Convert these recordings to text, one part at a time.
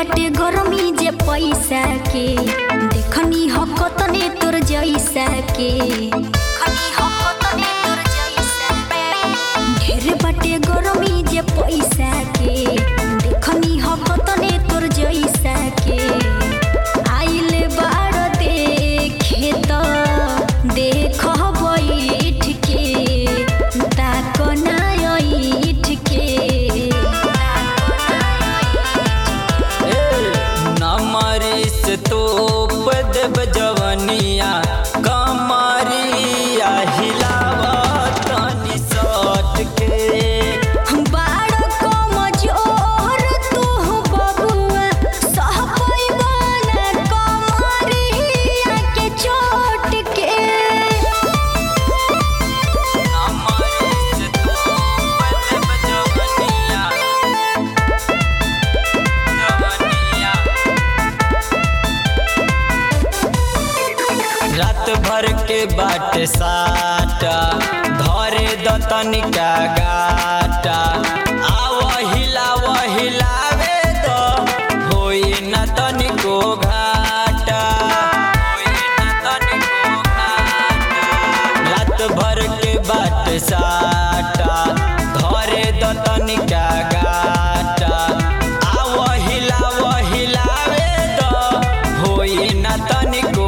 बटे गरमी जे पैसा के देखनी हकतने तोर जैसा के खनी हकतने तोर जैसा ढेर बटे गरमी जे पैसा के देखनी हकतने तोर जैसा के आइले बार देखे तो देख बैठ के ताक ना ऐठ के तो पदब जवनिया कमरिया हिलावा तनी सट के बाड़ कमजोर तू बबुआ सह पैबा ना कमरिया के चोट के रात भर के बाट साटा धरे दतनिका गाटा हिलावे दो होई न तनिको घाटा रात भर के बाट साटा धरे दतनिका गाटा हिलावे दो होई न तनिको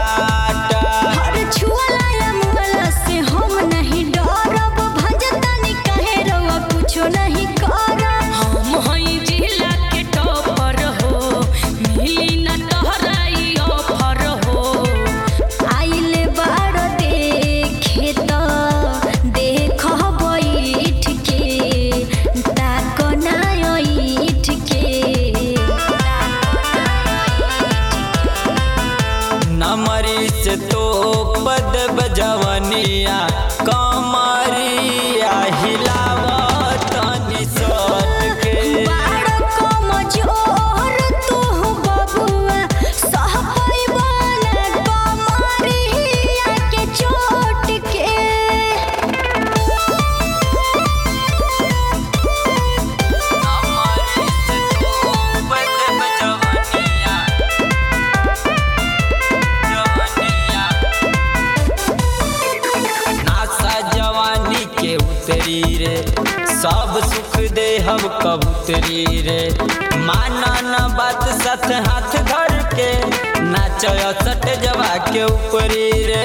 से तो पदब जवनिया कमरिया हिलावा तनी सट के बाड़ कमजोर तू बबुआ सह पैबा ना कमरिया के चोट के रे सब सुख दे हम कबूतरी रे माना न बात साथ हाथ धर के नाचो सट जवा के ऊपरी रे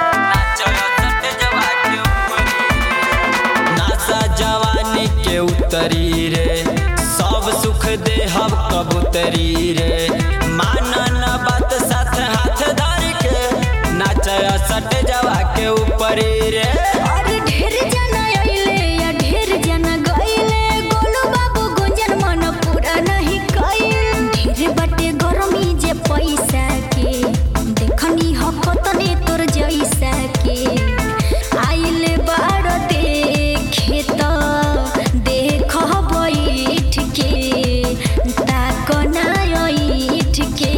नासा जवानी के उतरी रे सब सुख दे हम कबूतरी रे माना न बात साथ हाथ धर के नाचो सट जवा के ऊपरी रे और ढेर जना आइले या ढेर जना गइले गोलू बाबू गुंजन मन पूरा नहीं कइल ढेर बटे गरमी जे पैसा के देखनी हकतने तोर जैसा के आइले बाड़ देखे तो देख बैठ के ताक ना ऐठ के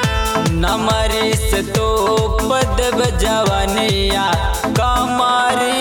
नमरी से तो पदब जवनिया कमरी